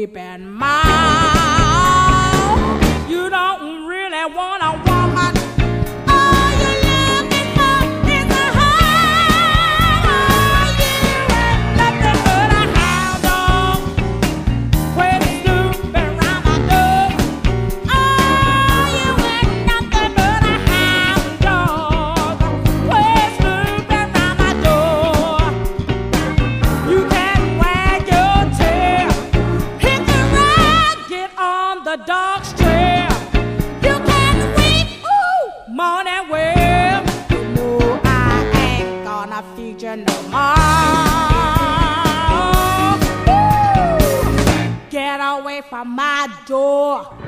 creeping mouth. You don't really want a woman. All you're looking for is a home. You ain't nothing but a hound dog, crazy snooping round my door. Oh, you ain't nothing but a hound dog, crazy snooping round my door. You can wag your tail, hit the ride, get on the dog's trail. You can weep, ooh, moan and wail. You know I ain't gonna feed you no more. Ooh, get away from my door.